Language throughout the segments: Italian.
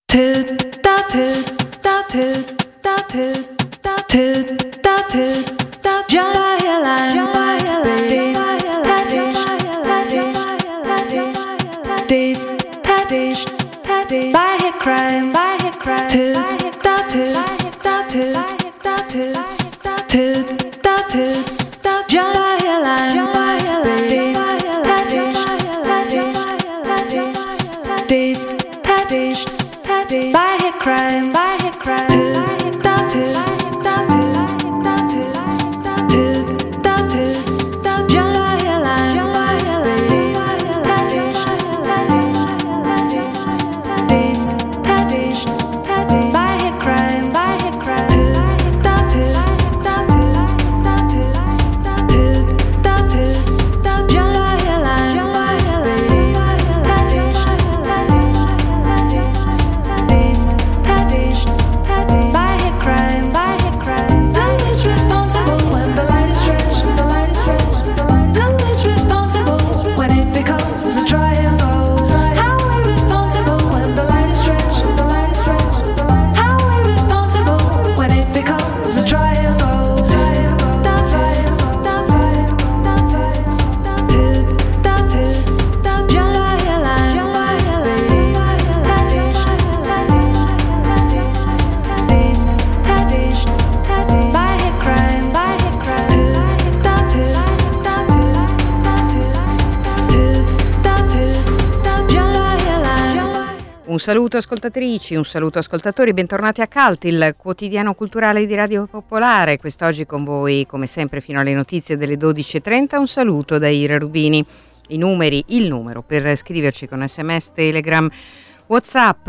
Un saluto ascoltatrici, un saluto ascoltatori, bentornati a Cult, il quotidiano culturale di Radio Popolare. Quest'oggi con voi, come sempre, fino alle notizie delle 12.30. Un saluto da Ira Rubini. Il numero per scriverci con SMS, Telegram, WhatsApp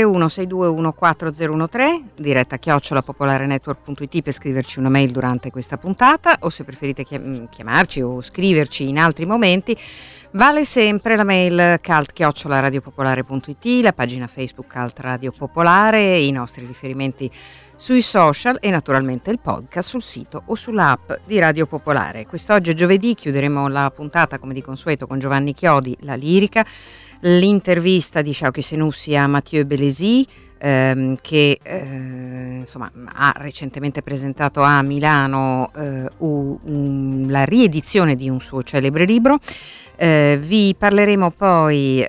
331-6214013, diretta @popolarenetwork.it per scriverci una mail durante questa puntata, o se preferite chiamarci o scriverci in altri momenti. Vale sempre la mail cult@radiopopolare.it, la pagina Facebook Cult Radio Popolare, i nostri riferimenti sui social e naturalmente il podcast sul sito o sull'app di Radio Popolare. Quest'oggi è giovedì, chiuderemo la puntata come di consueto con Giovanni Chiodi, la lirica, l'intervista di Sciauchi Senussi a Mathieu Bellesi, che insomma ha recentemente presentato a Milano la riedizione di un suo celebre libro. Vi parleremo poi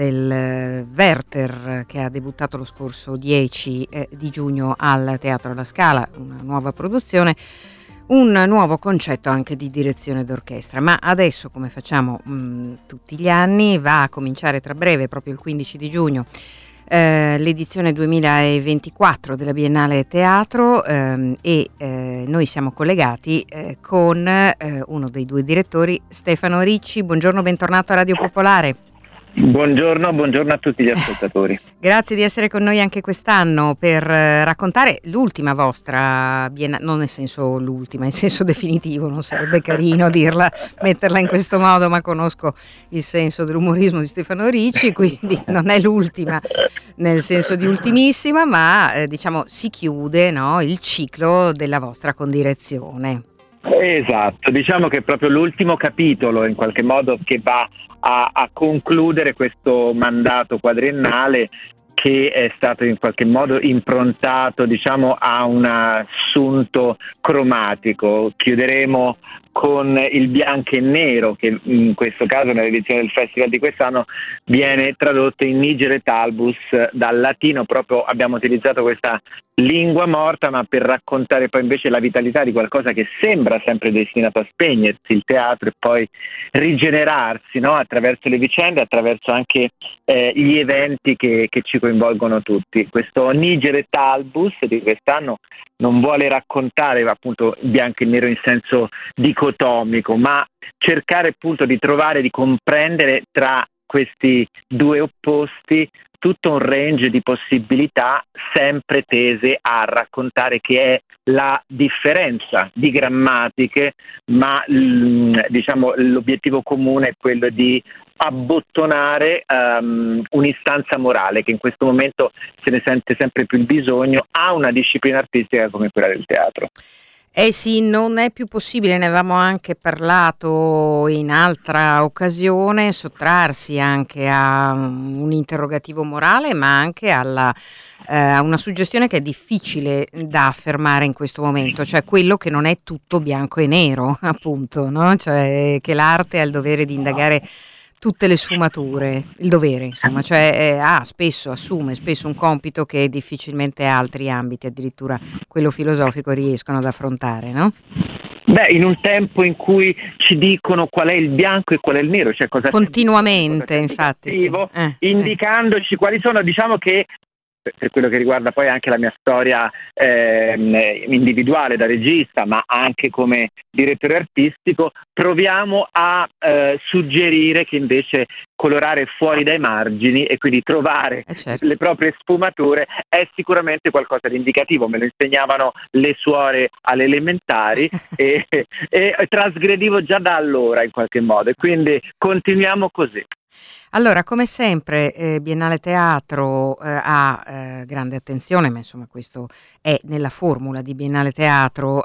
del Werther, che ha debuttato lo scorso 10 di giugno al Teatro alla Scala, una nuova produzione, un nuovo concetto anche di direzione d'orchestra. Ma adesso, come facciamo tutti gli anni, va a cominciare tra breve, proprio il 15 di giugno, l'edizione 2024 della Biennale Teatro, e noi siamo collegati con uno dei due direttori, Stefano Ricci. Buongiorno, bentornato a Radio Popolare. Buongiorno a tutti gli ascoltatori. Grazie di essere con noi anche quest'anno per raccontare l'ultima vostra Biennale, non nel senso l'ultima, in senso definitivo, non sarebbe carino metterla in questo modo, ma conosco il senso dell'umorismo di Stefano Ricci, quindi non è l'ultima nel senso di ultimissima, ma diciamo si chiude, no, il ciclo della vostra condirezione. Esatto, diciamo che è proprio l'ultimo capitolo in qualche modo che va a concludere questo mandato quadriennale, che è stato in qualche modo improntato, diciamo, a un assunto cromatico. Chiuderemo con il bianco e nero, che in questo caso nell'edizione del festival di quest'anno viene tradotto in Nigere Talbus dal latino. Proprio abbiamo utilizzato questa lingua morta, ma per raccontare poi invece la vitalità di qualcosa che sembra sempre destinato a spegnersi, il teatro, e poi rigenerarsi, no? Attraverso le vicende, attraverso anche gli eventi che ci coinvolgono tutti. Questo Nigere Talbus di quest'anno non vuole raccontare appunto bianco e nero in senso dicotomico, ma cercare appunto di trovare, di comprendere tra questi due opposti tutto un range di possibilità, sempre tese a raccontare che è la differenza di grammatiche, ma diciamo l'obiettivo comune è quello di abbottonare un'istanza morale che in questo momento se ne sente sempre più il bisogno a una disciplina artistica come quella del teatro. Eh sì, non è più possibile, ne avevamo anche parlato in altra occasione, sottrarsi anche a un interrogativo morale, ma anche a una suggestione che è difficile da affermare in questo momento, cioè quello che non è tutto bianco e nero, appunto, no? Cioè che l'arte ha il dovere di indagare tutte le sfumature, il dovere, insomma, cioè spesso assume spesso un compito che difficilmente altri ambiti, addirittura quello filosofico, riescono ad affrontare, no? Beh, in un tempo in cui ci dicono qual è il bianco e qual è il nero, cioè cosa c'è di buono e cosa Continuamente, c'è di infatti, sì. cattivo, Sì. indicandoci quali sono, diciamo che per quello che riguarda poi anche la mia storia individuale da regista, ma anche come direttore artistico, proviamo a suggerire che invece colorare fuori dai margini e quindi trovare Certo. le proprie sfumature è sicuramente qualcosa di indicativo. Me lo insegnavano le suore alle elementari e trasgredivo già da allora in qualche modo, e quindi continuiamo così. Allora, come sempre, Biennale Teatro ha grande attenzione, ma insomma questo è nella formula di Biennale Teatro,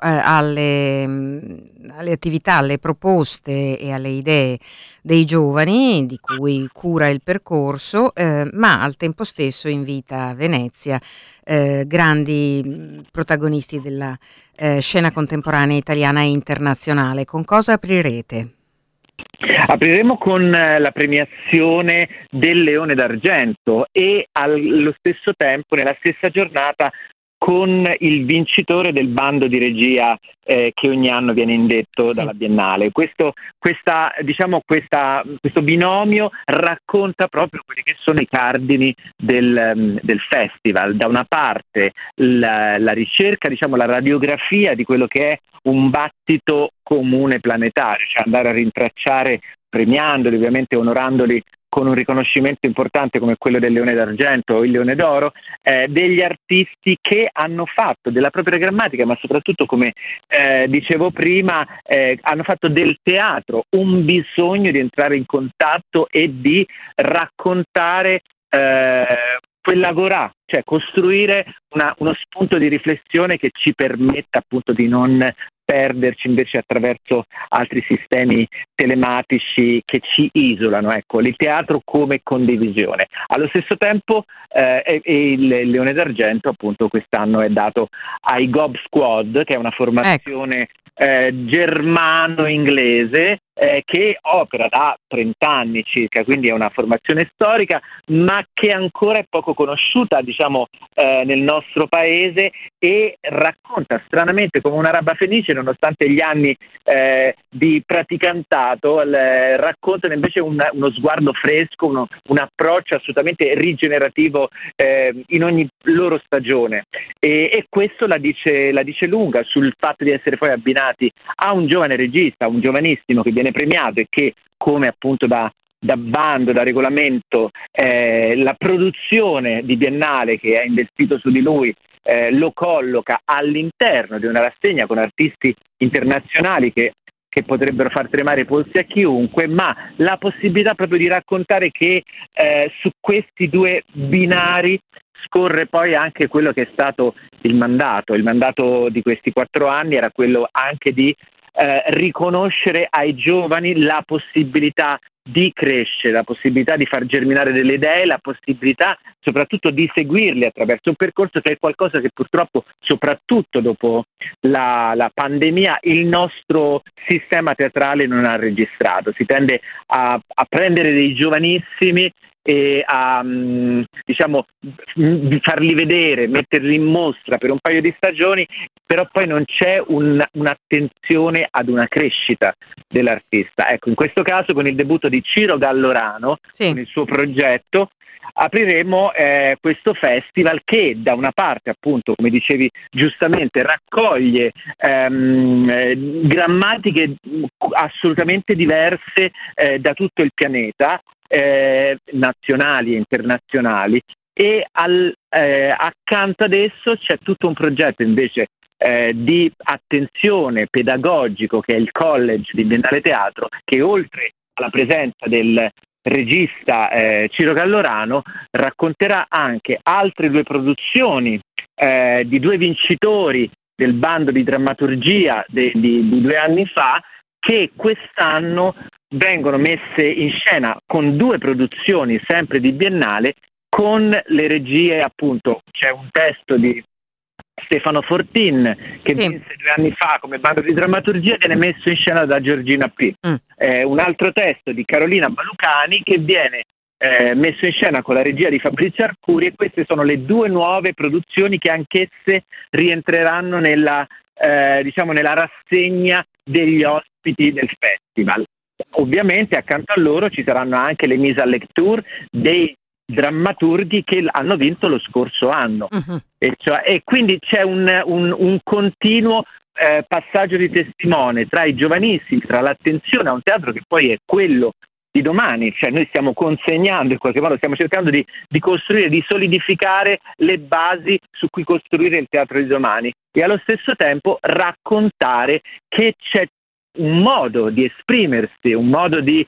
alle attività, alle proposte e alle idee dei giovani di cui cura il percorso, ma al tempo stesso invita a Venezia grandi protagonisti della scena contemporanea italiana e internazionale. Con cosa aprirete? Apriremo con la premiazione del Leone d'Argento e allo stesso tempo, nella stessa giornata, con il vincitore del bando di regia che ogni anno viene indetto dalla Biennale. Questo binomio racconta proprio quelli che sono i cardini del festival. Da una parte la ricerca, la radiografia di quello che è un battito comune planetario, cioè andare a rintracciare, premiandoli, ovviamente onorandoli con un riconoscimento importante come quello del Leone d'Argento o il Leone d'Oro, degli artisti che hanno fatto della propria grammatica, ma soprattutto, come dicevo prima, hanno fatto del teatro un bisogno di entrare in contatto e di raccontare quell'agorà, cioè costruire uno spunto di riflessione che ci permetta appunto di non perderci invece attraverso altri sistemi telematici che ci isolano. Ecco, il teatro come condivisione. Allo stesso tempo il Leone d'Argento appunto quest'anno è dato ai Gob Squad, che è una formazione germano-inglese che opera da 30 anni circa, quindi è una formazione storica, ma che ancora è poco conosciuta, nel nostro paese, e racconta stranamente come una araba fenice, nonostante gli anni di praticantato, raccontano invece uno sguardo fresco, un approccio assolutamente rigenerativo in ogni loro stagione, e questo la dice lunga sul fatto di essere poi abbinati a un giovane regista, un giovanissimo che viene premiato e che, come appunto da bando, da regolamento, la produzione di Biennale che ha investito su di lui lo colloca all'interno di una rassegna con artisti internazionali che potrebbero far tremare i polsi a chiunque, ma la possibilità proprio di raccontare che su questi due binari scorre poi anche quello che è stato il mandato. Il mandato di questi 4 anni era quello anche di riconoscere ai giovani la possibilità di crescere, la possibilità di far germinare delle idee, la possibilità soprattutto di seguirli attraverso un percorso che è qualcosa che purtroppo, soprattutto dopo la pandemia, il nostro sistema teatrale non ha registrato. Si tende a prendere dei giovanissimi e a farli vedere, metterli in mostra per un paio di stagioni, però poi non c'è un'attenzione ad una crescita dell'artista. Ecco, in questo caso con il debutto di Ciro Gallorano, con il suo progetto, apriremo questo festival che da una parte, appunto, come dicevi giustamente, raccoglie grammatiche assolutamente diverse da tutto il pianeta, nazionali e internazionali, e accanto ad esso c'è tutto un progetto invece di attenzione pedagogico, che è il College di Biennale Teatro, che oltre alla presenza del regista Ciro Gallorano racconterà anche altre 2 produzioni di 2 vincitori del bando di drammaturgia di 2 anni fa, che quest'anno vengono messe in scena con 2 produzioni sempre di Biennale, con le regie, appunto. C'è un testo di Stefano Fortin che vinse 2 anni fa come bando di drammaturgia, viene messo in scena da Giorgina P. Un altro testo di Carolina Balucani che viene messo in scena con la regia di Fabrizio Arcuri, e queste sono le 2 nuove produzioni che anch'esse rientreranno nella rassegna degli ospiti del festival. Ovviamente accanto a loro ci saranno anche le mise à lecture dei drammaturghi che hanno vinto lo scorso anno, e quindi c'è un continuo passaggio di testimone tra i giovanissimi, tra l'attenzione a un teatro che poi è quello di domani. Cioè noi stiamo consegnando, in qualche modo stiamo cercando di costruire, di solidificare le basi su cui costruire il teatro di domani, e allo stesso tempo raccontare che c'è un modo di esprimersi, un modo di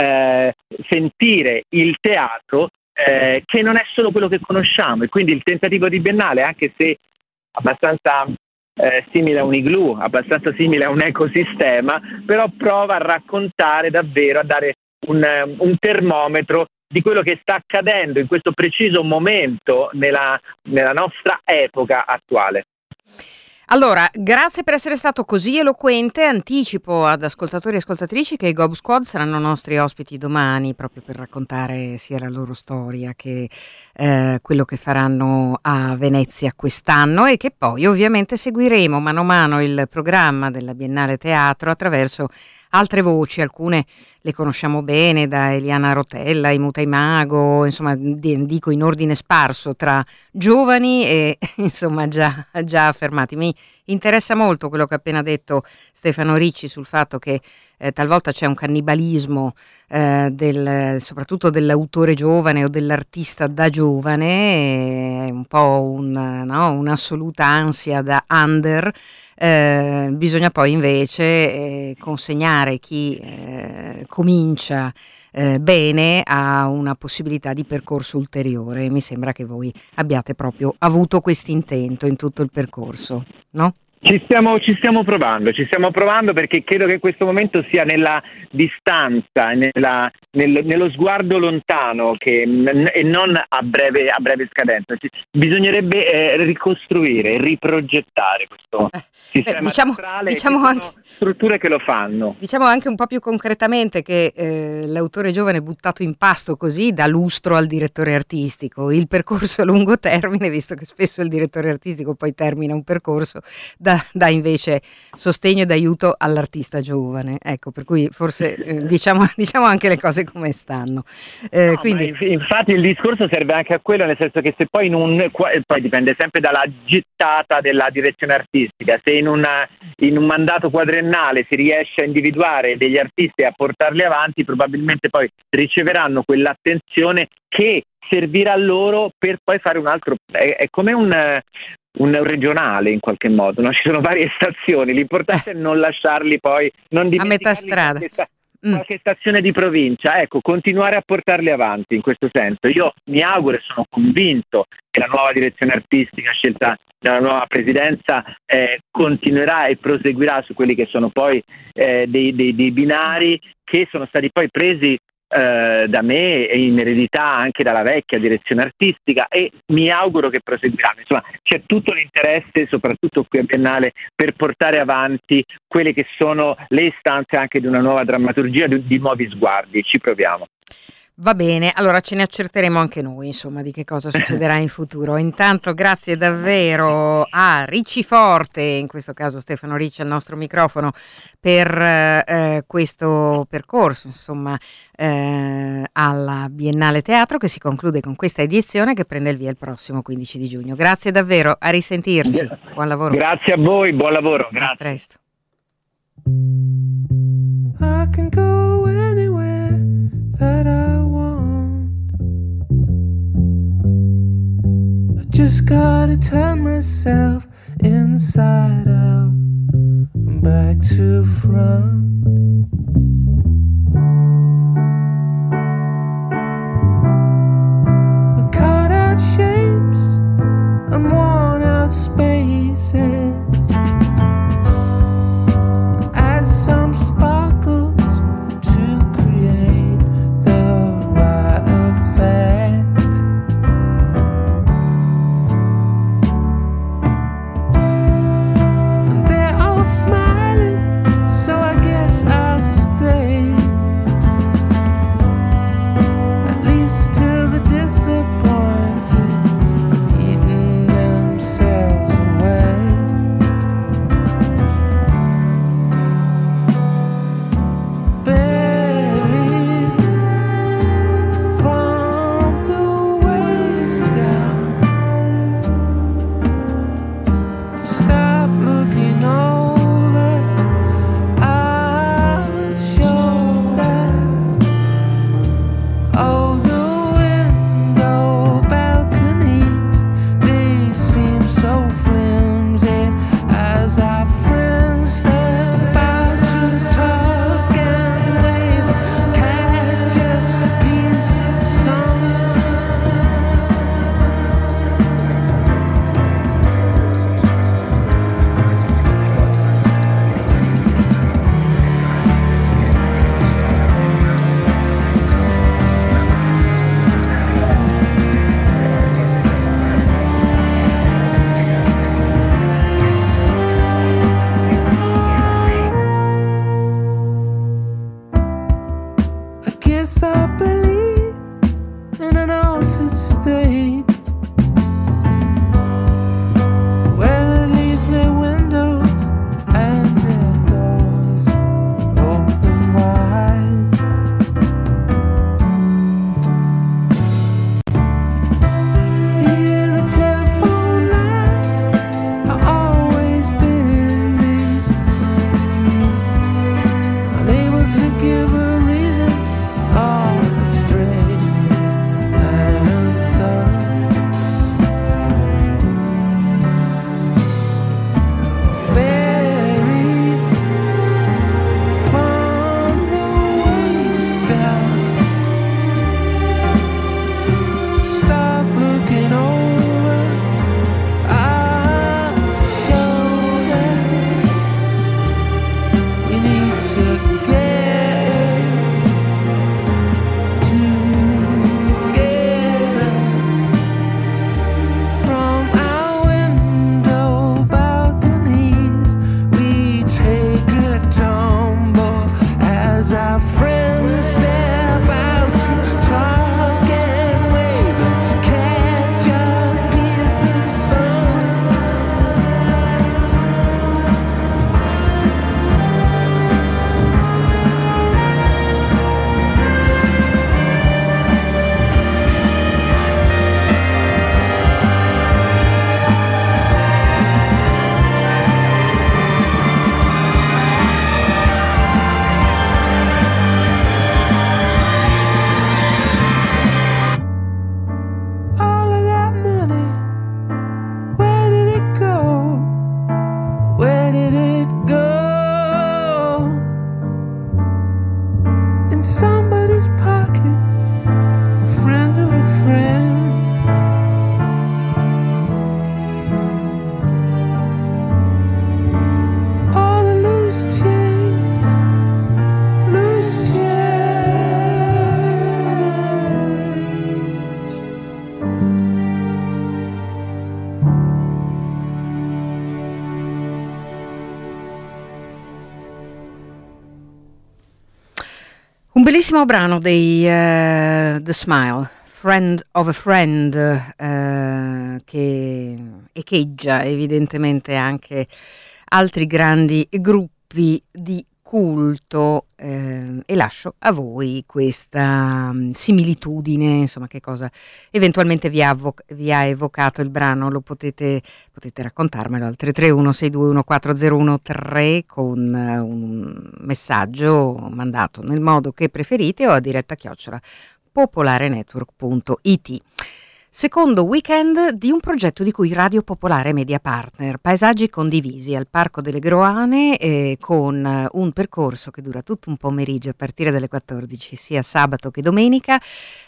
sentire il teatro che non è solo quello che conosciamo. E quindi il tentativo di Biennale, anche se abbastanza simile a un igloo, abbastanza simile a un ecosistema, però prova a raccontare davvero, a dare un termometro di quello che sta accadendo in questo preciso momento nella nostra epoca attuale. Allora, grazie per essere stato così eloquente. Anticipo ad ascoltatori e ascoltatrici che i Gob Squad saranno nostri ospiti domani, proprio per raccontare sia la loro storia che quello che faranno a Venezia quest'anno, e che poi ovviamente seguiremo mano a mano il programma della Biennale Teatro attraverso altre voci. Alcune le conosciamo bene, da Eliana Rotella, Imuta Imago, insomma dico in ordine sparso tra giovani e insomma già affermati. Mi interessa molto quello che ha appena detto Stefano Ricci sul fatto che talvolta c'è un cannibalismo soprattutto dell'autore giovane o dell'artista da giovane, un po' un'assoluta ansia da under. Bisogna poi invece consegnare chi comincia bene a una possibilità di percorso ulteriore. Mi sembra che voi abbiate proprio avuto quest'intento in tutto il percorso, no? Ci stiamo provando perché credo che in questo momento sia nella distanza, nello sguardo lontano e non a breve scadenza. Bisognerebbe ricostruire, riprogettare questo sistema teatrale, diciamo e ci anche sono strutture che lo fanno. Diciamo anche un po' più concretamente che l'autore giovane buttato in pasto così dà lustro al direttore artistico. Il percorso a lungo termine, visto che spesso il direttore artistico poi termina un percorso, dà invece sostegno ed aiuto all'artista giovane. Ecco, per cui forse diciamo anche le cose come stanno. Quindi Infatti il discorso serve anche a quello, nel senso che se poi poi dipende sempre dalla gittata della direzione artistica. Se in un mandato quadriennale si riesce a individuare degli artisti e a portarli avanti, probabilmente poi riceveranno quell'attenzione che servirà loro per poi fare un altro. È come un regionale in qualche modo, no? Ci sono varie stazioni, l'importante è non lasciarli poi, non a metà strada. Qualche stazione di provincia, ecco, continuare a portarli avanti in questo senso. Io mi auguro e sono convinto che la nuova direzione artistica scelta dalla nuova presidenza continuerà e proseguirà su quelli che sono poi dei binari che sono stati poi presi da me e in eredità anche dalla vecchia direzione artistica, e mi auguro che proseguiranno. Insomma, c'è tutto l'interesse, soprattutto qui a Biennale, per portare avanti quelle che sono le istanze anche di una nuova drammaturgia, di nuovi sguardi. Ci proviamo. Va bene, allora ce ne accerteremo anche noi, insomma, di che cosa succederà in futuro. Intanto grazie davvero a Ricci Forte, in questo caso Stefano Ricci al nostro microfono, per questo percorso, insomma, alla Biennale Teatro, che si conclude con questa edizione che prende il via il prossimo 15 di giugno. Grazie davvero, a risentirci. Buon lavoro. Grazie a voi, buon lavoro. Grazie. A presto. I can go anywhere that I want. I just gotta turn myself inside out and back to front. We cut out shapes and worn out spaces. Bellissimo brano dei The Smile, Friend of a Friend, che echeggia evidentemente anche altri grandi gruppi di culto, e lascio a voi questa similitudine, insomma, che cosa eventualmente vi ha evocato il brano. Lo potete raccontarmelo al 331-621-4013 con un messaggio mandato nel modo che preferite o a diretta@popolarenetwork.it. Secondo weekend di un progetto di cui Radio Popolare è media partner, paesaggi condivisi al Parco delle Groane, con un percorso che dura tutto un pomeriggio a partire dalle 14, sia sabato che domenica,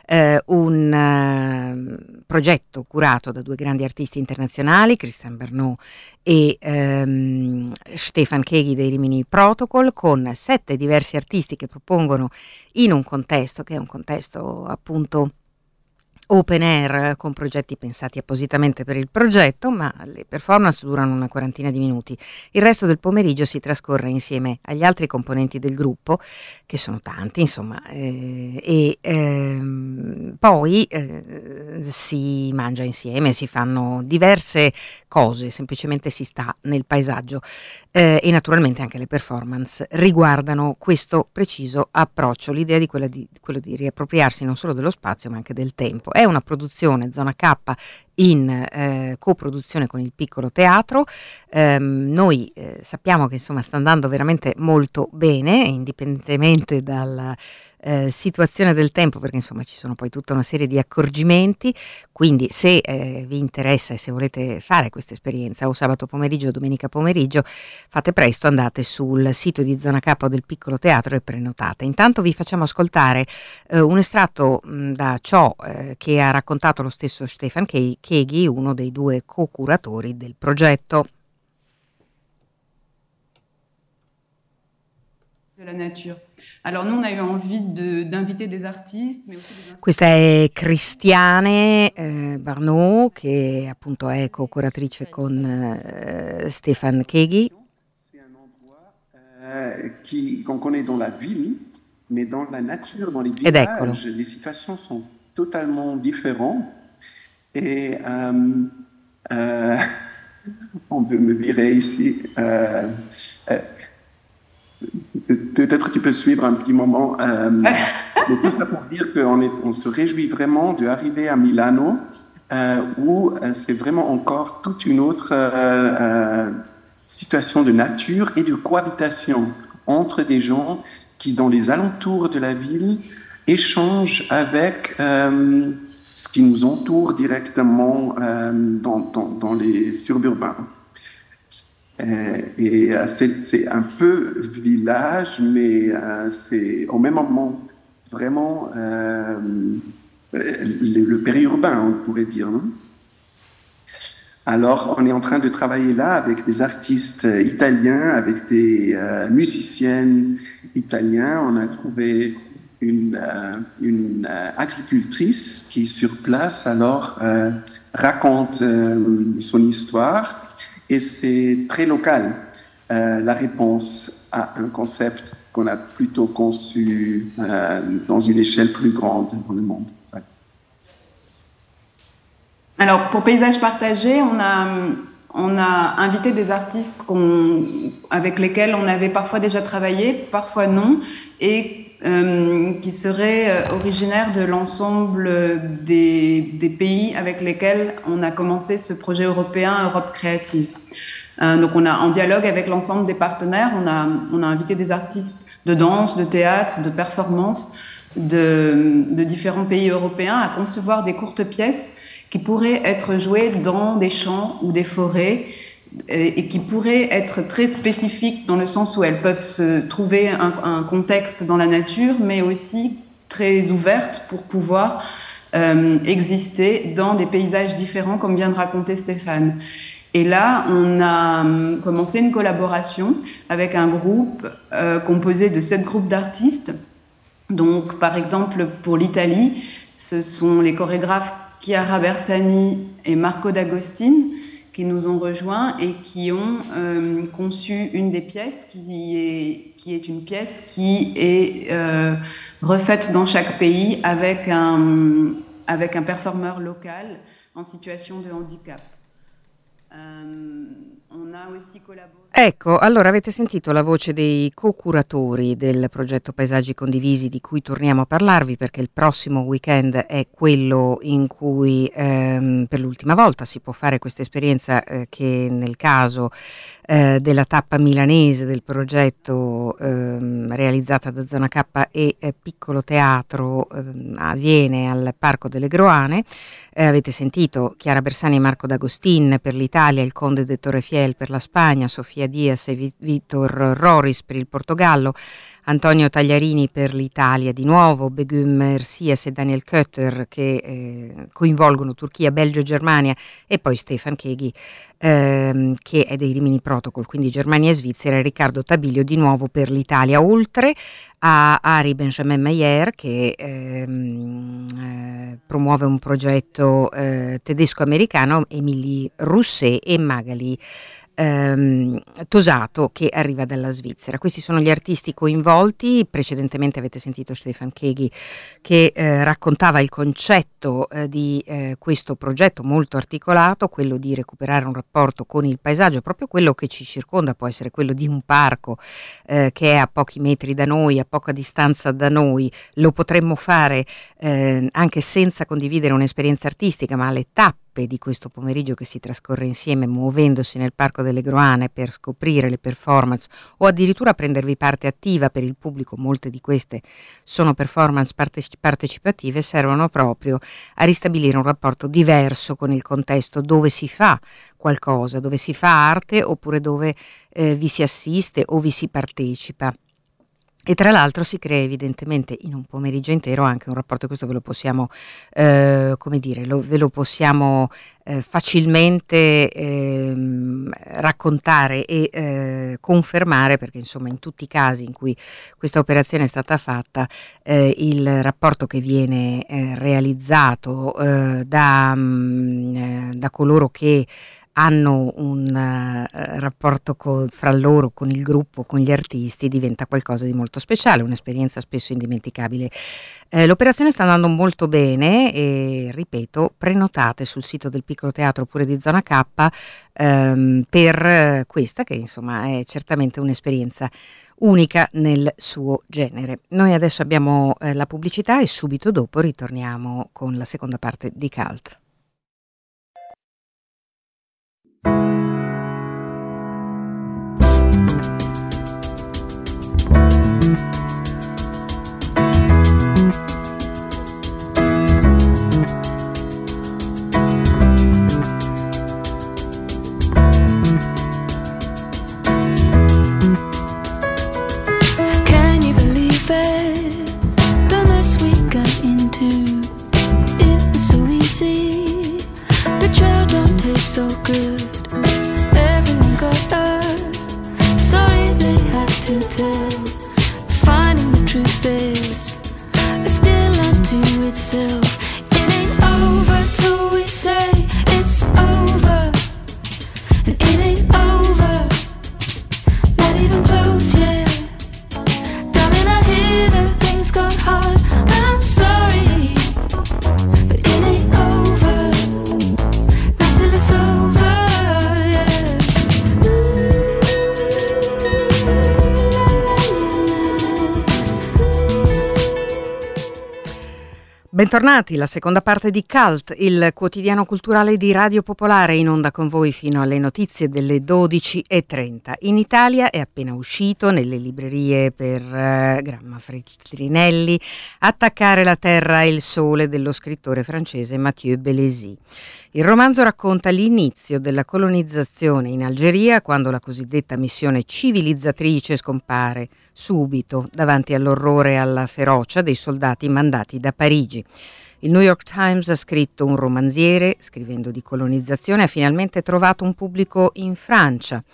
un progetto curato da due grandi artisti internazionali, Christian Bernot e Stefan Kegi dei Rimini Protocol, con 7 diversi artisti che propongono in un contesto che è un contesto appunto open air, con progetti pensati appositamente per il progetto, ma le performance durano una quarantina di minuti. Il resto del pomeriggio si trascorre insieme agli altri componenti del gruppo, che sono tanti, insomma, poi si mangia insieme, si fanno diverse cose, semplicemente si sta nel paesaggio, e naturalmente anche le performance riguardano questo preciso approccio, l'idea di quello di riappropriarsi non solo dello spazio ma anche del tempo. È una produzione Zona K in coproduzione con il Piccolo Teatro. Noi sappiamo che insomma sta andando veramente molto bene, indipendentemente dalla situazione del tempo, perché insomma ci sono poi tutta una serie di accorgimenti, quindi se vi interessa e se volete fare questa esperienza o sabato pomeriggio o domenica pomeriggio, fate presto, andate sul sito di Zona K del Piccolo Teatro e prenotate. Intanto vi facciamo ascoltare un estratto da ciò che ha raccontato lo stesso Stefan Kegi, uno dei due co-curatori del progetto. La nature. Alors nous on a eu envie d'inviter des artistes, mais aussi des Questa è Christiane Barnot, che appunto è co-curatrice con Stefan Kegi. C'est un endroit qu'on connaît dans la ville, mais dans la nature, dans les Ed eccolo. villages, les situations sont totalement différentes. Et on veut me virer ici. Peut-être tu peux suivre un petit moment. Mais tout ça pour dire qu'on se réjouit vraiment d'arriver à Milano, où c'est vraiment encore toute une autre situation de nature et de cohabitation entre des gens qui, dans les alentours de la ville, échangent avec ce qui nous entoure directement dans les suburbains. Et c'est un peu village, mais c'est au même moment vraiment le périurbain, on pourrait dire. Hein. Alors, on est en train de travailler là avec des artistes italiens, avec des musiciennes italiens. On a trouvé une agricultrice qui, sur place, alors raconte son histoire. Et c'est très local, la réponse à un concept qu'on a plutôt conçu dans une échelle plus grande dans le monde. Ouais. Alors, pour Paysage Partagé, on a invité des artistes avec lesquels on avait parfois déjà travaillé, parfois non, et qui seraient originaires de l'ensemble des pays avec lesquels on a commencé ce projet européen Europe créative. Donc on a en dialogue avec l'ensemble des partenaires, on a invité des artistes de danse, de théâtre, de performance de différents pays européens à concevoir des courtes pièces qui pourraient être jouées dans des champs ou des forêts et qui pourraient être très spécifiques dans le sens où elles peuvent se trouver un contexte dans la nature, mais aussi très ouvertes pour pouvoir exister dans des paysages différents, comme vient de raconter Stéphane. Et là, on a commencé une collaboration avec un groupe composé de 7 groupes d'artistes. Donc, par exemple, pour l'Italie, ce sont les chorégraphes Chiara Bersani et Marco D'Agostine qui nous ont rejoints et qui ont conçu une des pièces qui est une pièce qui est refaite dans chaque pays avec un performeur local en situation de handicap. On a aussi collaboré. Ecco, allora avete sentito la voce dei co-curatori del progetto Paesaggi Condivisi, di cui torniamo a parlarvi perché il prossimo weekend è quello in cui per l'ultima volta si può fare questa esperienza che nel caso della tappa milanese del progetto realizzata da Zona K e Piccolo Teatro avviene al Parco delle Groane. Avete sentito Chiara Bersani e Marco D'Agostin per l'Italia, il Conde de Torrefiel per la Spagna, Sofia Diaz e Vitor Roris per il Portogallo, Antonio Tagliarini per l'Italia di nuovo, Begüm Ersies e Daniel Kötter che coinvolgono Turchia, Belgio e Germania, e poi Stefan Keghi che è dei Rimini Protocol, quindi Germania e Svizzera, e Riccardo Tabilio di nuovo per l'Italia, oltre a Ari Benjamin Meyer che promuove un progetto tedesco-americano, Émilie Rousset e Magali Tosato che arriva dalla Svizzera. Questi sono gli artisti coinvolti. Precedentemente avete sentito Stefan Keghi che raccontava il concetto di questo progetto molto articolato, quello di recuperare un rapporto con il paesaggio, proprio quello che ci circonda, può essere quello di un parco che è a pochi metri da noi, a poca distanza da noi. Lo potremmo fare anche senza condividere un'esperienza artistica, ma alle tappe di questo pomeriggio che si trascorre insieme muovendosi nel Parco delle Groane per scoprire le performance o addirittura prendervi parte attiva per il pubblico, molte di queste sono performance partecipative, servono proprio a ristabilire un rapporto diverso con il contesto dove si fa qualcosa, dove si fa arte oppure dove vi si assiste o vi si partecipa. E tra l'altro si crea evidentemente in un pomeriggio intero anche un rapporto, questo ve lo possiamo, ve lo possiamo facilmente raccontare e confermare, perché insomma in tutti i casi in cui questa operazione è stata fatta il rapporto che viene realizzato da coloro che hanno un rapporto fra loro, con il gruppo, con gli artisti, diventa qualcosa di molto speciale, un'esperienza spesso indimenticabile. L'operazione sta andando molto bene e, ripeto, prenotate sul sito del Piccolo Teatro oppure di Zona K per questa che insomma è certamente un'esperienza unica nel suo genere. Noi adesso abbiamo la pubblicità e subito dopo ritorniamo con la seconda parte di Cult. So good, everyone got a story they have to tell. Finding the truth is still unto itself. It ain't over till we say it's over, and it ain't over, not even close yet. Darling, I hear that things got hard. I'm sorry, but it ain't over. It's over, yeah. Bentornati, la seconda parte di Cult, il quotidiano culturale di Radio Popolare, in onda con voi fino alle notizie delle 12:30. In Italia è appena uscito nelle librerie per Gramma Feltrinelli Attaccare la terra e il sole dello scrittore francese Mathieu Bellesi. Il romanzo racconta l'inizio della colonizzazione in Algeria, quando la cosiddetta missione civilizzatrice scompare subito davanti all'orrore e alla ferocia dei soldati mandati da Parigi. Il New York Times ha scritto: un romanziere, scrivendo di colonizzazione, ha finalmente trovato un pubblico in Francia.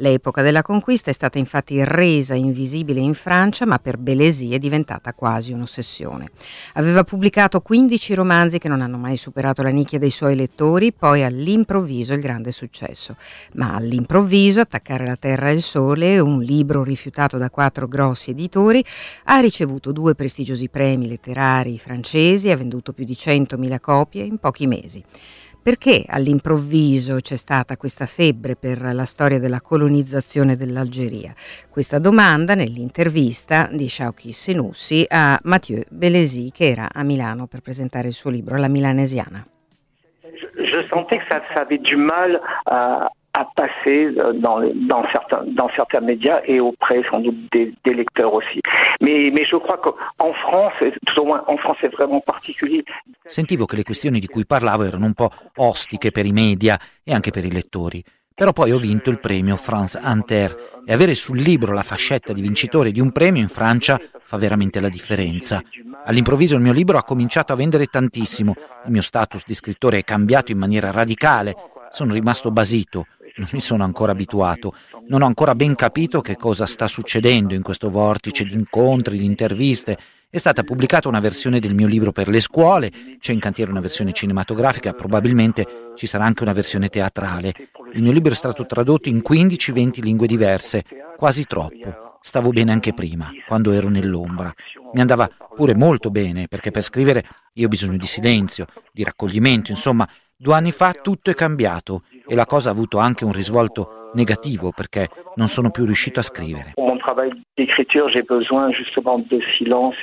L'epoca della conquista è stata infatti resa invisibile in Francia, ma per Bellesi è diventata quasi un'ossessione. Aveva pubblicato 15 romanzi che non hanno mai superato la nicchia dei suoi lettori, poi all'improvviso il grande successo. Ma all'improvviso Attaccare la terra e il sole, un libro rifiutato da 4 grossi editori, ha ricevuto 2 prestigiosi premi letterari francesi, ha venduto più di 100.000 copie in pochi mesi. Perché all'improvviso c'è stata questa febbre per la storia della colonizzazione dell'Algeria? Questa domanda nell'intervista di Shawki Senussi a Mathieu Bellesi, che era a Milano per presentare il suo libro La Milanesiana. Je sentais que ça avait du mal à passer dans certains médias et auprès sans doute des lecteurs aussi. Mais je crois qu'en France, tout au moins en France c'est vraiment particulier. Sentivo che le questioni di cui parlavo erano un po' ostiche per i media e anche per i lettori. Però poi ho vinto il premio France Inter e avere sul libro la fascetta di vincitore di un premio in Francia fa veramente la differenza. All'improvviso il mio libro ha cominciato a vendere tantissimo, il mio status di scrittore è cambiato in maniera radicale, sono rimasto basito. Non mi sono ancora abituato, non ho ancora ben capito che cosa sta succedendo in questo vortice di incontri, di interviste. È stata pubblicata una versione del mio libro per le scuole, c'è in cantiere una versione cinematografica, probabilmente ci sarà anche una versione teatrale. Il mio libro è stato tradotto in 15-20 lingue diverse, quasi troppo. Stavo bene anche prima, quando ero nell'ombra. Mi andava pure molto bene, perché per scrivere io ho bisogno di silenzio, di raccoglimento, insomma, 2 anni fa tutto è cambiato e la cosa ha avuto anche un risvolto negativo perché non sono più riuscito a scrivere. Pour mon travail d'écriture, j'ai besoin justement de silence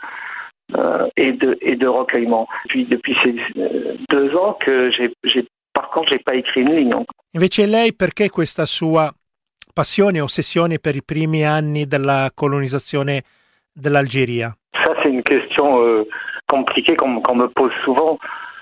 et de recueillement. Depuis ces 2 ans que par contre j'ai pas écrit une ligne. Invece lei, perché questa sua passione e ossessione per i primi anni della colonizzazione dell'Algeria? Ça c'est une question compliquée qu'on me pose souvent.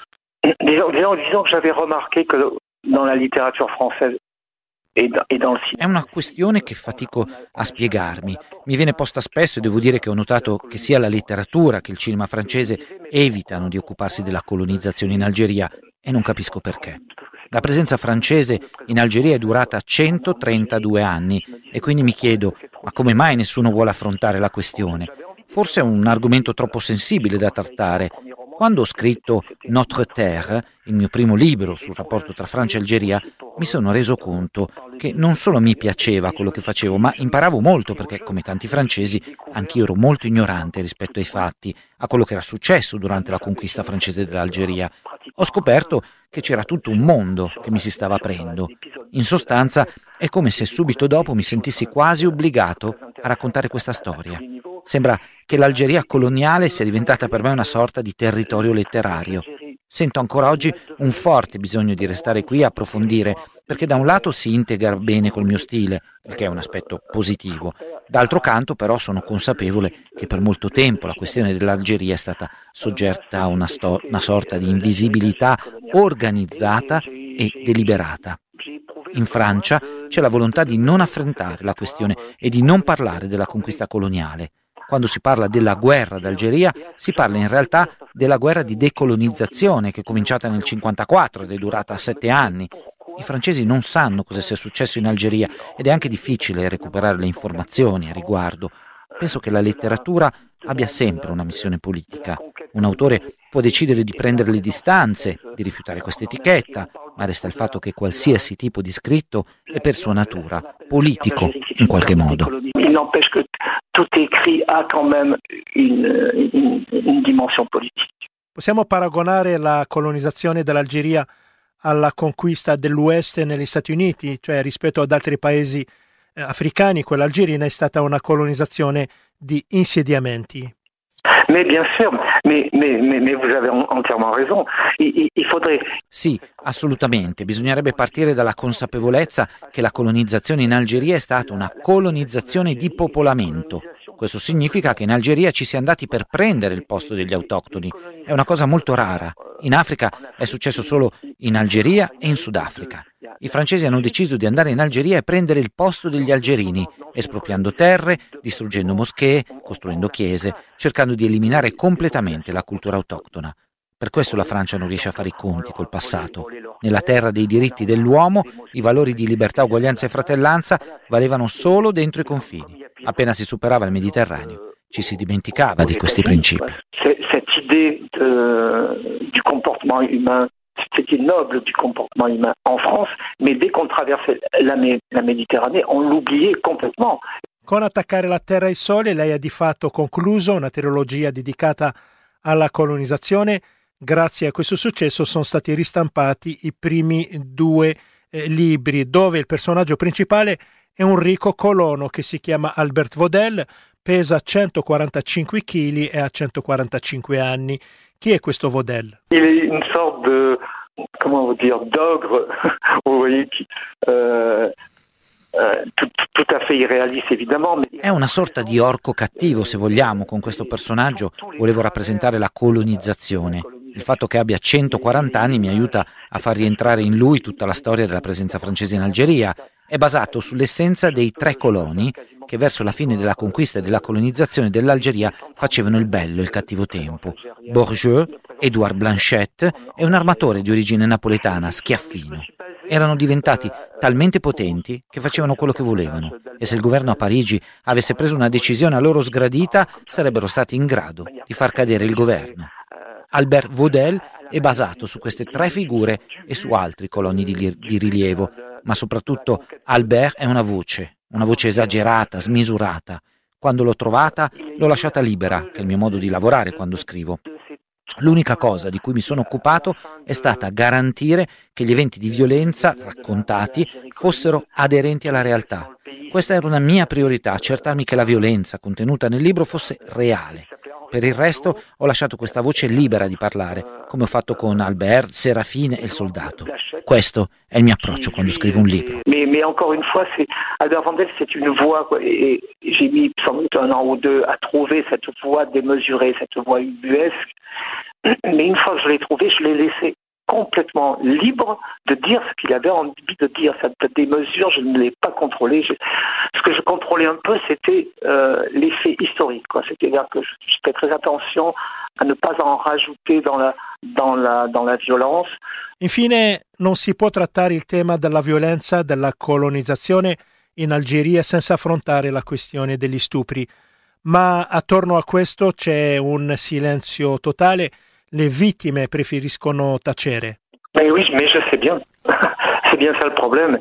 Disons que j'avais remarqué que dans la littérature française et dans le cinéma. È una questione che fatico a spiegarmi. Mi viene posta spesso e devo dire che ho notato che sia la letteratura che il cinema francese evitano di occuparsi della colonizzazione in Algeria e non capisco perché. La presenza francese in Algeria è durata 132 anni e quindi mi chiedo, ma come mai nessuno vuole affrontare la questione? Forse è un argomento troppo sensibile da trattare. Quando ho scritto Notre Terre, il mio primo libro sul rapporto tra Francia e Algeria, mi sono reso conto che non solo mi piaceva quello che facevo, ma imparavo molto perché, come tanti francesi, anch'io ero molto ignorante rispetto ai fatti, a quello che era successo durante la conquista francese dell'Algeria. Ho scoperto che c'era tutto un mondo che mi si stava aprendo. In sostanza, è come se subito dopo mi sentissi quasi obbligato a raccontare questa storia. Sembra che l'Algeria coloniale sia diventata per me una sorta di territorio letterario. Sento ancora oggi un forte bisogno di restare qui a approfondire, perché da un lato si integra bene col mio stile, il che è un aspetto positivo. D'altro canto però sono consapevole che per molto tempo la questione dell'Algeria è stata soggetta a una sorta di invisibilità organizzata e deliberata. In Francia c'è la volontà di non affrontare la questione e di non parlare della conquista coloniale. Quando si parla della guerra d'Algeria, si parla in realtà della guerra di decolonizzazione che è cominciata nel 1954 ed è durata 7 anni. I francesi non sanno cosa sia successo in Algeria ed è anche difficile recuperare le informazioni a riguardo. Penso che la letteratura abbia sempre una missione politica. Un autore può decidere di prendere le distanze, di rifiutare questa etichetta, ma resta il fatto che qualsiasi tipo di scritto è per sua natura politico in qualche modo. Il n'empêche que tout écrit a quand même une dimension politique. Possiamo paragonare la colonizzazione dell'Algeria alla conquista dell'Ouest negli Stati Uniti, cioè rispetto ad altri paesi africani, quella algerina è stata una colonizzazione di insediamenti. Mais bien sûr, mais vous avez entièrement raison. Il faudrait... Sì, assolutamente. Bisognerebbe partire dalla consapevolezza che la colonizzazione in Algeria è stata una colonizzazione di popolamento. Questo significa che in Algeria ci si è andati per prendere il posto degli autoctoni. È una cosa molto rara. In Africa è successo solo in Algeria e in Sudafrica. I francesi hanno deciso di andare in Algeria e prendere il posto degli algerini, espropriando terre, distruggendo moschee, costruendo chiese, cercando di eliminare completamente la cultura autoctona. Per questo la Francia non riesce a fare i conti col passato. Nella terra dei diritti dell'uomo, i valori di libertà, uguaglianza e fratellanza valevano solo dentro i confini. Appena si superava il Mediterraneo, ci si dimenticava di questi principi. Cette idée du comportement humain, cette idée noble du comportement humain en France, mais dès qu'on traversait la Méditerranée, on l'oubliait complètement. Con Attaccare la terra e il sole lei ha di fatto concluso una trilogia dedicata alla colonizzazione. Grazie a questo successo sono stati ristampati i primi 2 libri, dove il personaggio principale è un ricco colono che si chiama Albert Vaudel, pesa 145 kg e ha 145 anni. Chi è questo Vaudel? Il est une sorte de, comment vous dire, d'ogre, vous voyez, tout à fait irréaliste évidemment. È una sorta di orco cattivo, se vogliamo. Con questo personaggio volevo rappresentare la colonizzazione. Il fatto che abbia 140 anni mi aiuta a far rientrare in lui tutta la storia della presenza francese in Algeria. È basato sull'essenza dei 3 coloni che verso la fine della conquista e della colonizzazione dell'Algeria facevano il bello e il cattivo tempo. Bourgeois, Édouard Blanchette e un armatore di origine napoletana, Schiaffino. Erano diventati talmente potenti che facevano quello che volevano, e se il governo a Parigi avesse preso una decisione a loro sgradita sarebbero stati in grado di far cadere il governo. Albert Vaudel è basato su queste 3 figure e su altri coloni di rilievo, ma soprattutto Albert è una voce esagerata, smisurata. Quando l'ho trovata, l'ho lasciata libera, che è il mio modo di lavorare quando scrivo. L'unica cosa di cui mi sono occupato è stata garantire che gli eventi di violenza raccontati fossero aderenti alla realtà. Questa era una mia priorità, accertarmi che la violenza contenuta nel libro fosse reale. Per il resto ho lasciato questa voce libera di parlare, come ho fatto con Albert, Serafine e il soldato. Questo è il mio approccio quando scrivo un libro. Mais encore une fois, Albert Vaudel, c'est une voix, et j'ai mis sans doute 1 an ou 2 à trouver cette voix démesurée, cette voix ubuesque. Mais une fois que je l'ai trouvée, je l'ai laissé complètement libre de dire ce qu'il avait envie de dire. Cette démesure, je ne l'ai pas contrôlée. Ce que je contrôlais un peu, c'était l'effet historique, quoi. C'est-à-dire que je fais très attention a ne pas en rajouter dans la violence. Infine, non si può trattare il tema della violenza, della colonizzazione in Algeria senza affrontare la questione degli stupri. Ma attorno a questo c'è un silenzio totale. Le vittime preferiscono tacere. Oui, mais je sais bien. C'est bien ça il problème.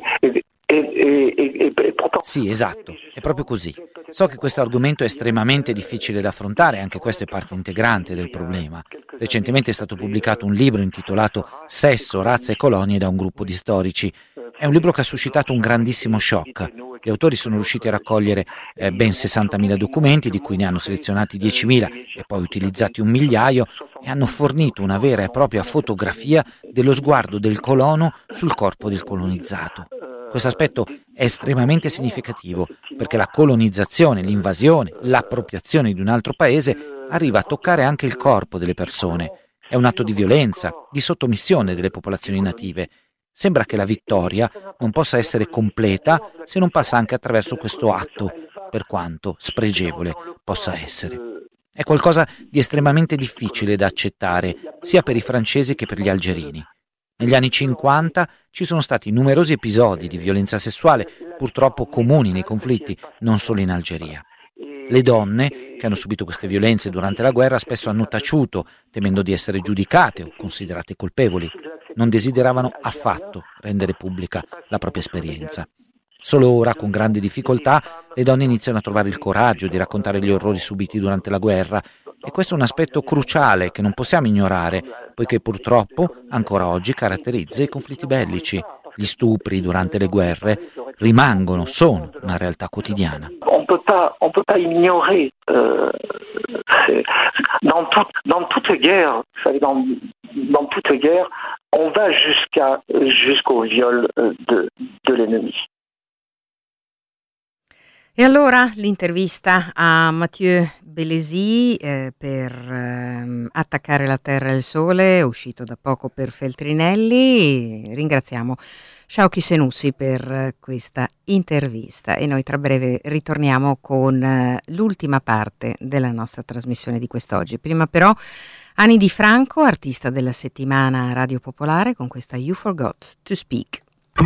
Sì, esatto, è proprio così. So che questo argomento è estremamente difficile da affrontare, anche questo è parte integrante del problema. Recentemente è stato pubblicato un libro intitolato Sesso, razza e colonie da un gruppo di storici. È un libro che ha suscitato un grandissimo shock. Gli autori sono riusciti a raccogliere ben 60.000 documenti, di cui ne hanno selezionati 10.000 e poi utilizzati 1 migliaio, e hanno fornito una vera e propria fotografia dello sguardo del colono sul corpo del colonizzato. Questo aspetto è estremamente significativo, perché la colonizzazione, l'invasione, l'appropriazione di un altro paese arriva a toccare anche il corpo delle persone. È un atto di violenza, di sottomissione delle popolazioni native. Sembra che la vittoria non possa essere completa se non passa anche attraverso questo atto, per quanto spregevole possa essere. È qualcosa di estremamente difficile da accettare, sia per i francesi che per gli algerini. Negli anni 50 ci sono stati numerosi episodi di violenza sessuale, purtroppo comuni nei conflitti, non solo in Algeria. Le donne che hanno subito queste violenze durante la guerra spesso hanno taciuto, temendo di essere giudicate o considerate colpevoli. Non desideravano affatto rendere pubblica la propria esperienza. Solo ora, con grande difficoltà, le donne iniziano a trovare il coraggio di raccontare gli orrori subiti durante la guerra, e questo è un aspetto cruciale che non possiamo ignorare, poiché purtroppo ancora oggi caratterizza i conflitti bellici. Gli stupri durante le guerre sono una realtà quotidiana. On peut pas ignorer dans toute guerre, vous savez, dans toute guerre, on va jusqu'au viol de l'ennemi. E allora l'intervista a Mathieu Bellesi per Attaccare la terra e il sole, uscito da poco per Feltrinelli. Ringraziamo Sciauchi Senussi per questa intervista e noi tra breve ritorniamo con l'ultima parte della nostra trasmissione di quest'oggi. Prima però Ani Di Franco, artista della settimana Radio Popolare, con questa You Forgot to Speak.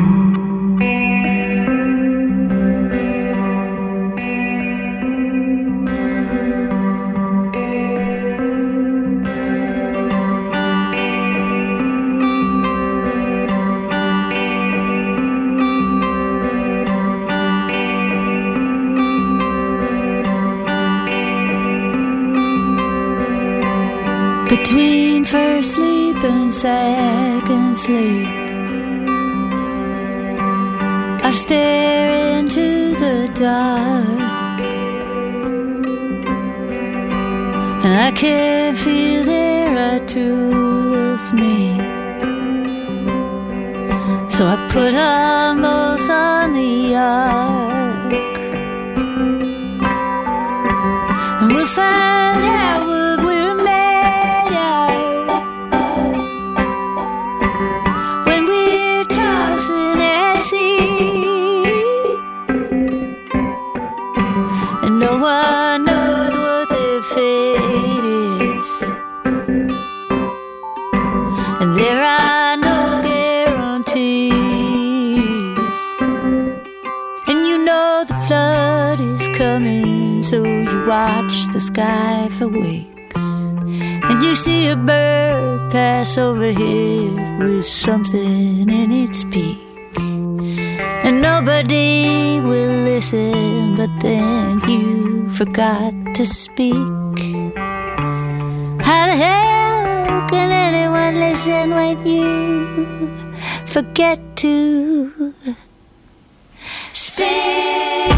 Between first sleep and second sleep, I stare into the dark, and I can feel there are two of me. So I put on both on the ark, and we'll find out what we're made of when we're tossing at sea, and no one knows what their fate is, and there are no guarantees, and you know the flood is coming, so you watch the sky for weeks, and you see a bird pass overhead with something in its beak, and nobody will listen, but then you forgot to speak. How the hell can anyone listen when you forget to speak?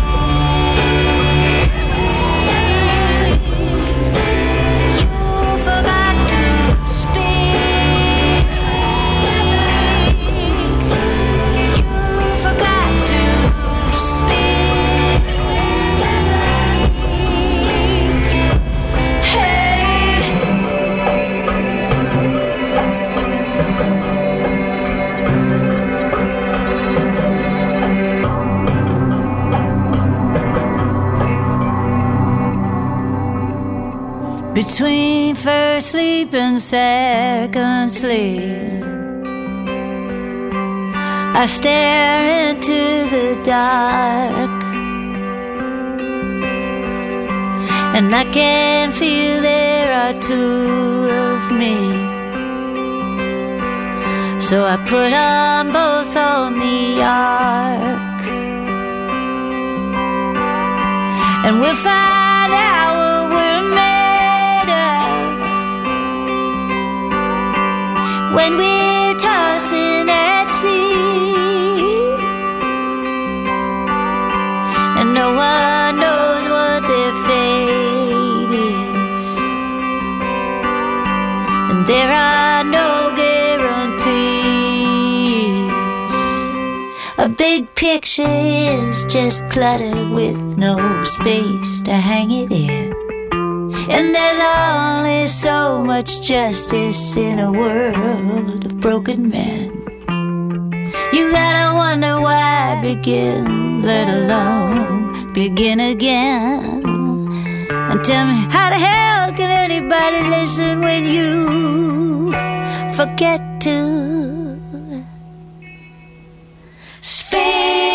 Between first sleep and second sleep, I stare into the dark, and I can feel there are two of me. So I put on both on the ark, and we'll find out what we're made when we're tossing at sea, and no one knows what their fate is, and there are no guarantees. A big picture is just clutter with no space to hang it in, and there's only so much justice in a world of broken men. You gotta wonder why begin, let alone begin again. And tell me, how the hell can anybody listen when you forget to speak?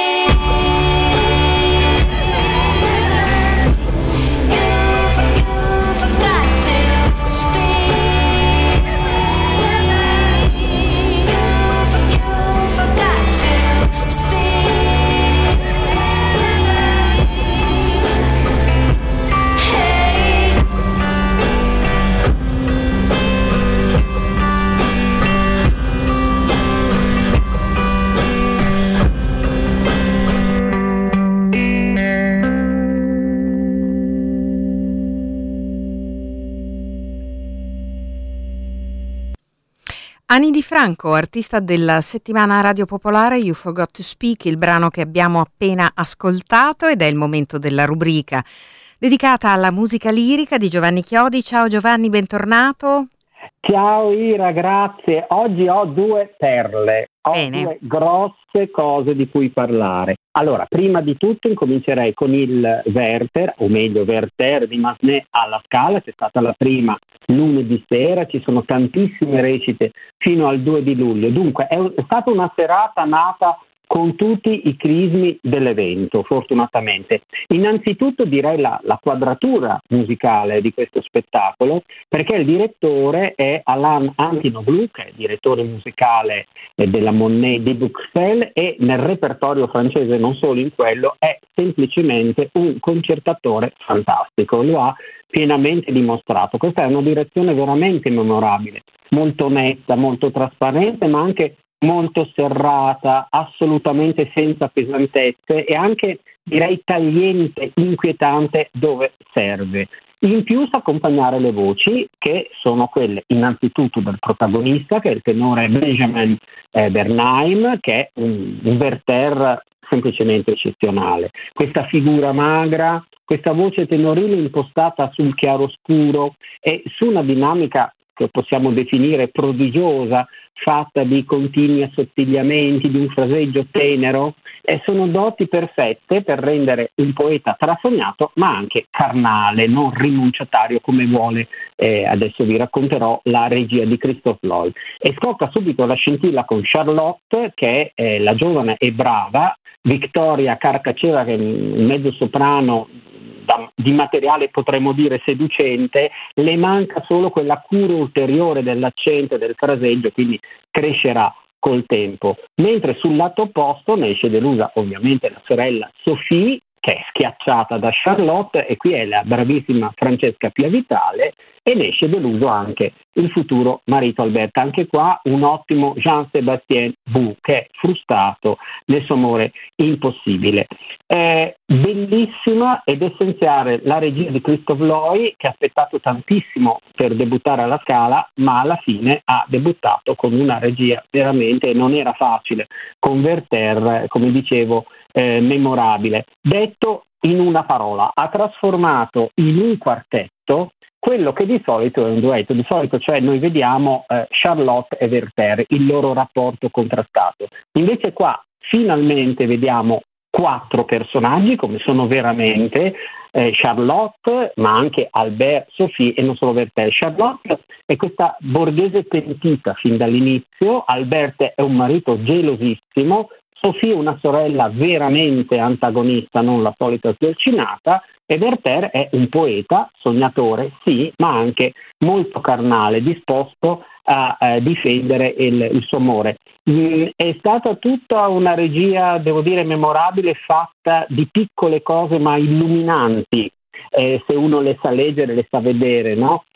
Ani Di Franco, artista della settimana Radio Popolare, You Forgot to Speak, il brano che abbiamo appena ascoltato, ed è il momento della rubrica dedicata alla musica lirica di Giovanni Chiodi. Ciao Giovanni, bentornato. Ciao Ira, grazie. Oggi ho due perle, due grosse cose di cui parlare. Allora, prima di tutto incomincerei con il Werther, o meglio Werther di Massenet alla Scala, c'è stata la prima lunedì sera, ci sono tantissime recite fino al 2 di luglio. Dunque è stata una serata nata con tutti i crismi dell'evento, fortunatamente. Innanzitutto direi la quadratura musicale di questo spettacolo, perché il direttore è Alain Antinoglu, che è direttore musicale della Monet di Bruxelles, e nel repertorio francese, non solo in quello, è semplicemente un concertatore fantastico, lo ha pienamente dimostrato. Questa è una direzione veramente memorabile, molto netta, molto trasparente, ma anche molto serrata, assolutamente senza pesantezze e anche, direi, tagliente, inquietante dove serve. In più sa accompagnare le voci, che sono quelle innanzitutto del protagonista, che è il tenore Benjamin Bernheim, che è un Werther semplicemente eccezionale. Questa figura magra, questa voce tenorile impostata sul chiaroscuro e su una dinamica che possiamo definire prodigiosa, fatta di continui assottigliamenti, di un fraseggio tenero, sono doti perfette per rendere un poeta trasognato ma anche carnale, non rinunciatario come vuole, adesso vi racconterò, la regia di Christophe Lloyd. E scocca subito la scintilla con Charlotte, che è la giovane e brava Victoria Carcaceva, che è un mezzo soprano di materiale potremmo dire seducente, le manca solo quella cura ulteriore dell'accento e del fraseggio, quindi crescerà col tempo. Mentre sul lato opposto ne esce delusa ovviamente la sorella Sophie, che è schiacciata da Charlotte, e qui è la bravissima Francesca Piavitale, e ne esce deluso anche il futuro marito Alberto. Anche qua un ottimo Jean-Sébastien Bou, che è frustrato nel suo amore impossibile. Bellissima ed essenziale la regia di Christophe Lloyd, che ha aspettato tantissimo per debuttare alla Scala, ma alla fine ha debuttato con una regia veramente, non era facile, con Werther, come dicevo, memorabile. Detto in una parola, ha trasformato in un quartetto quello che di solito è un duetto. Di solito, cioè, noi vediamo Charlotte e Werther, il loro rapporto contrastato. Invece qua finalmente vediamo 4 personaggi come sono veramente, Charlotte, ma anche Albert, Sophie e non solo Werther. Charlotte è questa borghese pentita fin dall'inizio, Albert è un marito gelosissimo, Sophie è una sorella veramente antagonista, non la solita sdolcinata, e Werther è un poeta, sognatore, sì, ma anche molto carnale, disposto a difendere il suo amore. È stata tutta una regia, devo dire, memorabile, fatta di piccole cose ma illuminanti, se uno le sa leggere, le sa vedere, no?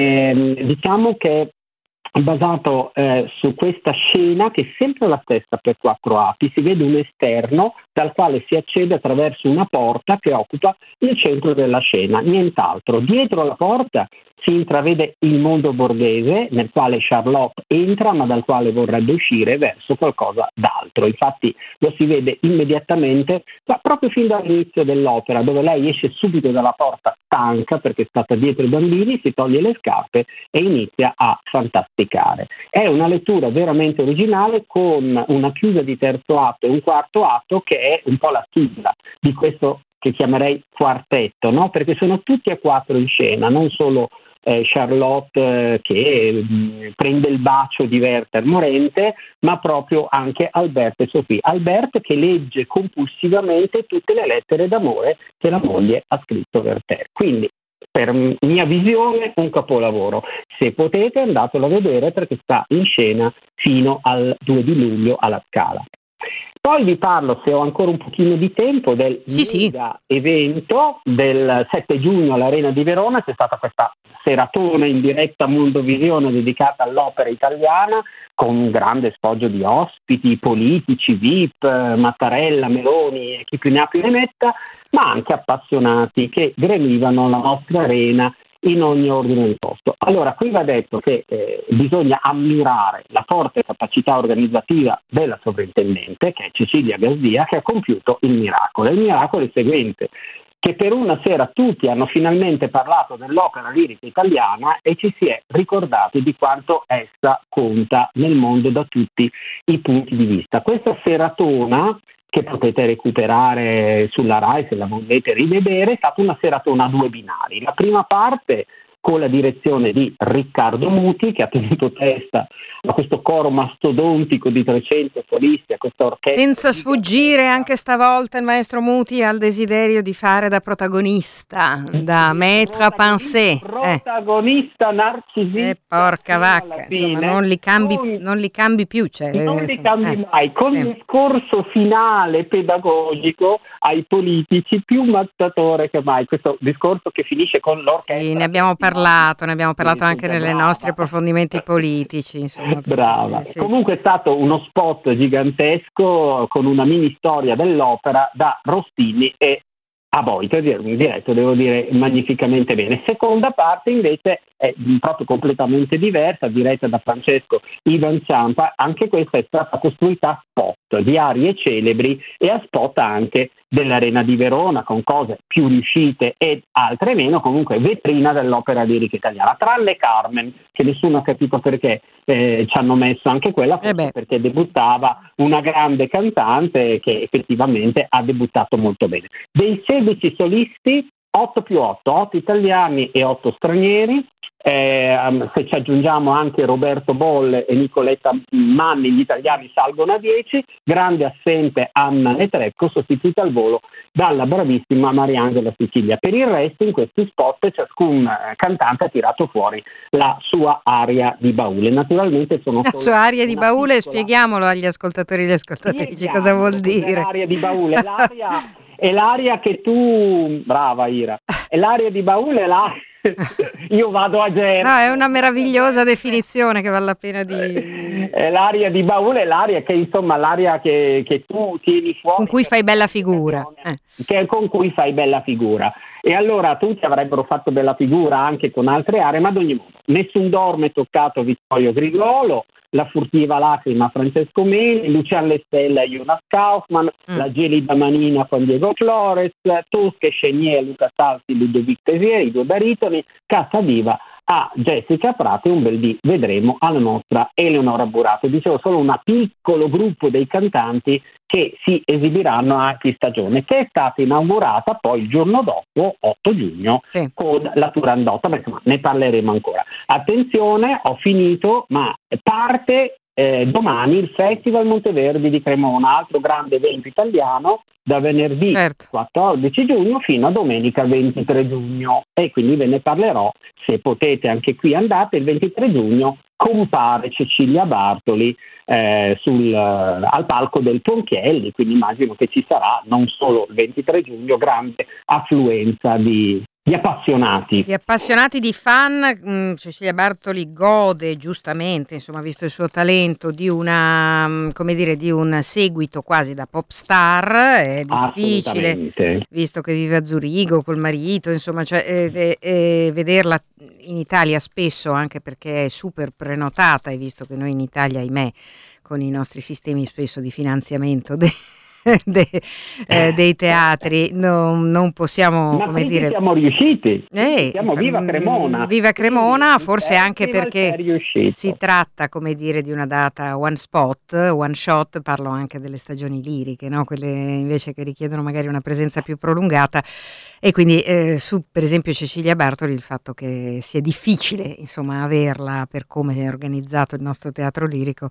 Diciamo che basato su questa scena, che è sempre la stessa per 4 atti. Si vede un esterno dal quale si accede attraverso una porta che occupa il centro della scena, nient'altro. Dietro la porta si intravede il mondo borghese nel quale Charlotte entra, ma dal quale vorrebbe uscire verso qualcosa d'altro. Infatti lo si vede immediatamente, ma proprio fin dall'inizio dell'opera, dove lei esce subito dalla porta stanca perché è stata dietro i bambini, si toglie le scarpe e inizia a fantasticare. È una lettura veramente originale, con una chiusa di terzo atto e un quarto atto che è un po' la sigla di questo che chiamerei quartetto, no? Perché sono tutti e 4 in scena, non solo Charlotte che prende il bacio di Werther morente, ma proprio anche Albert e Sophie. Albert che legge compulsivamente tutte le lettere d'amore che la moglie ha scritto a Werther. Quindi, per mia visione, un capolavoro. Se potete, andatelo a vedere perché sta in scena fino al 2 di luglio alla Scala. Poi vi parlo, se ho ancora un pochino di tempo, del mega evento del 7 giugno all'Arena di Verona. C'è stata questa seratona in diretta Mondovisione dedicata all'opera italiana, con un grande sfoggio di ospiti, politici, VIP, Mattarella, Meloni e chi più ne ha più ne metta, ma anche appassionati che gremivano la nostra arena in ogni ordine di posto. Allora, qui va detto che bisogna ammirare la forte capacità organizzativa della sovrintendente, che è Cecilia Gazdia, che ha compiuto il miracolo. Il miracolo è il seguente, che per una sera tutti hanno finalmente parlato dell'opera lirica italiana e ci si è ricordati di quanto essa conta nel mondo da tutti i punti di vista. Questa seratona, che potete recuperare sulla Rai se la volete rivedere, è stata una seratona a 2 binari. La prima parte con la direzione di Riccardo Muti, che ha tenuto testa a questo coro mastodontico di 300 solisti, a questa orchestra. Senza sfuggire anche stavolta il maestro Muti ha il desiderio di fare da protagonista, da maître à penser. Protagonista narcisista. Porca vacca, insomma, non li cambi più. Cioè, non li cambi mai. Con il discorso finale pedagogico ai politici, più mazzatore che mai. Questo discorso che finisce con l'orchestra. Sì, ne abbiamo parlato anche nei nostri approfondimenti politici. Insomma, brava. Sì. Comunque è stato uno spot gigantesco con una mini storia dell'opera da Rossini e a Boito, diretto, devo dire, magnificamente bene. Seconda parte invece è proprio completamente diversa, diretta da Francesco Ivan Ciampa. Anche questa è stata costruita a spot di arie celebri e a spot anche dell'Arena di Verona, con cose più riuscite e altre meno, comunque vetrina dell'opera lirica italiana, tranne Carmen, che nessuno ha capito perché ci hanno messo anche quella, forse perché debuttava una grande cantante che effettivamente ha debuttato molto bene. Dei 16 solisti, 8 più 8, 8 italiani e 8 stranieri. Se ci aggiungiamo anche Roberto Bolle e Nicoletta Manni, gli italiani salgono a 10. Grande assente Anna Netrebko, sostituita al volo dalla bravissima Mariangela Sicilia. Per il resto, in questi spot ciascun cantante ha tirato fuori la sua aria di baule. Naturalmente sono la sua aria di baule, spieghiamolo agli ascoltatori e alle ascoltatrici cosa vuol dire. L'aria di baule, è l'aria che tu, brava Ira, è l'aria di baule, io vado a Genova. No, è una meravigliosa definizione che vale la pena di... È l'aria di baule, è l'aria che, insomma, l'aria che tu tieni fuori. Con cui fai bella figura. Con cui fai bella figura. E allora tutti avrebbero fatto bella figura anche con altre aree, ma ad ogni modo. Nessun dorme toccato Vittorio Grigolo, La furtiva lacrima Francesco Meni, Lucian Lestella e Jonas Kaufmann, La gelida manina Juan Diego Flores, Tosca e Chenier, Luca Salsi, Ludovic Tesier, i 2 baritoni, Cassa Viva a Jessica Prato e un bel dì vedremo alla nostra Eleonora Burato. Dicevo, solo un piccolo gruppo dei cantanti che si esibiranno a Chi Stagione, che è stata inaugurata poi il giorno dopo, 8 giugno, con la Turandot, ma insomma ne parleremo ancora. Attenzione, ho finito, ma parte domani il Festival Monteverdi di Cremona, altro grande evento italiano, da venerdì 14 giugno fino a domenica 23 giugno, e quindi ve ne parlerò. Se potete anche qui andate, il 23 giugno compare Cecilia Bartoli al palco del Ponchielli, quindi immagino che ci sarà non solo il 23 giugno grande affluenza di appassionati. Gli appassionati di fan. Cecilia Bartoli gode giustamente, insomma, visto il suo talento, di una, come dire, di un seguito quasi da pop star. È difficile, visto che vive a Zurigo col marito, insomma, vederla in Italia spesso, anche perché è super prenotata, e visto che noi in Italia, ahimè, con i nostri sistemi spesso di finanziamento dei teatri non possiamo, come dire, siamo riusciti, siamo viva Cremona, viva Cremona, forse anche perché si tratta, come dire, di una data one shot. Parlo anche delle stagioni liriche, no? Quelle invece che richiedono magari una presenza più prolungata, e quindi su per esempio Cecilia Bartoli, il fatto che sia difficile, insomma, averla per come è organizzato il nostro teatro lirico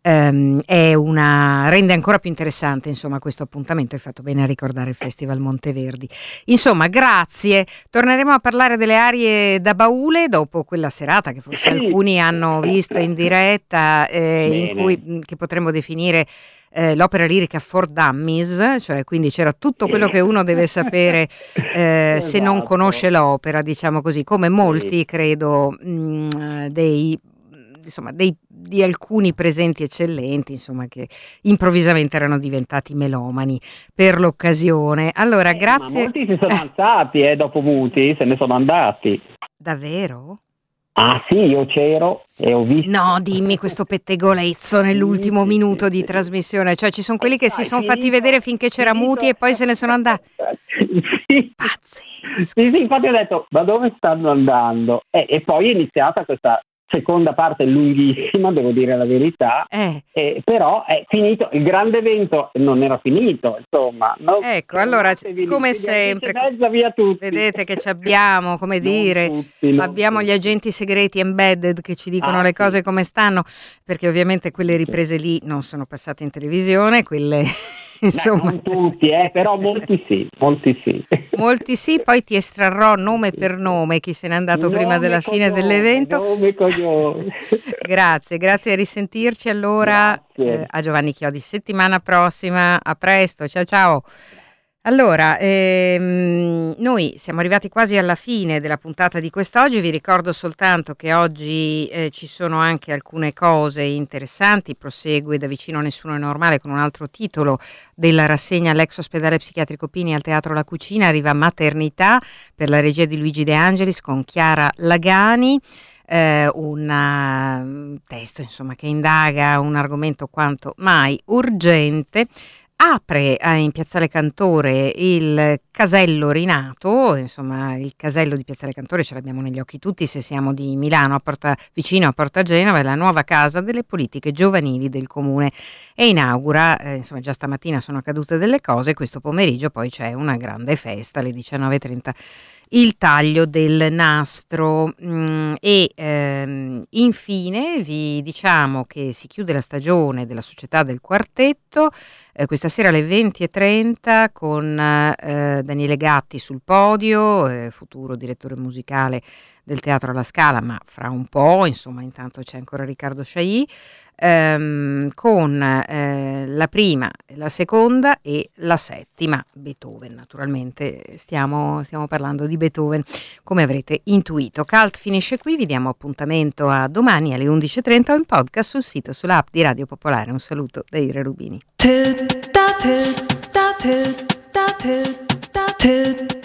rende ancora più interessante, insomma, questo appuntamento. Hai fatto bene a ricordare il Festival Monteverdi. Insomma, grazie. Torneremo a parlare delle arie da baule dopo quella serata che forse alcuni hanno visto in diretta, in cui che potremmo definire l'opera lirica for dummies, cioè quindi c'era tutto quello che uno deve sapere se non conosce l'opera, diciamo così, come molti credo di alcuni presenti eccellenti, insomma, che improvvisamente erano diventati melomani per l'occasione. Allora, grazie. Ma molti si sono alzati dopo Muti, se ne sono andati. Davvero? Ah sì, io c'ero e ho visto. No, dimmi questo pettegolezzo nell'ultimo minuto di trasmissione, cioè ci sono quelli che si sono fatti vedere finché c'era Muti e poi se ne sono andati. Sì. Pazzesco. Sì, infatti ho detto, ma dove stanno andando? E poi è iniziata questa seconda parte lunghissima, devo dire la verità, però è finito, il grande evento non era finito, insomma. No? Ecco, allora, come sempre, via tutti. vedete che ci abbiamo, come dire, abbiamo gli agenti segreti embedded che ci dicono le cose come stanno, perché ovviamente quelle riprese lì non sono passate in televisione, quelle... Insomma, non tutti, però molti sì. Molti sì, poi ti estrarrò nome per nome chi se n'è andato prima della fine dell'evento. Grazie a risentirci allora. A Giovanni Chiodi settimana prossima, a presto, ciao. Allora, noi siamo arrivati quasi alla fine della puntata di quest'oggi, vi ricordo soltanto che oggi ci sono anche alcune cose interessanti, prosegue Da vicino nessuno è normale con un altro titolo della rassegna all'ex ospedale psichiatrico Pini al Teatro La Cucina, arriva Maternità per la regia di Luigi De Angelis con Chiara Lagani. Un testo insomma che indaga un argomento quanto mai urgente. Apre in Piazzale Cantore il Casello Rinato, insomma il casello di Piazzale Cantore ce l'abbiamo negli occhi tutti se siamo di Milano, vicino a Porta Genova, è la nuova casa delle politiche giovanili del comune e inaugura, insomma già stamattina sono accadute delle cose, questo pomeriggio poi c'è una grande festa alle 19:30. Il taglio del nastro e infine vi diciamo che si chiude la stagione della Società del Quartetto questa sera alle 20:30 con Daniele Gatti sul podio, futuro direttore musicale del Teatro alla Scala, ma fra un po', insomma intanto c'è ancora Riccardo Chailly, con la prima, la seconda e la settima, Beethoven naturalmente, stiamo parlando di Beethoven come avrete intuito. Cult finisce qui, vi diamo appuntamento a domani alle 11:30 o in podcast sul sito, sull'app di Radio Popolare. Un saluto da Ira Rubini.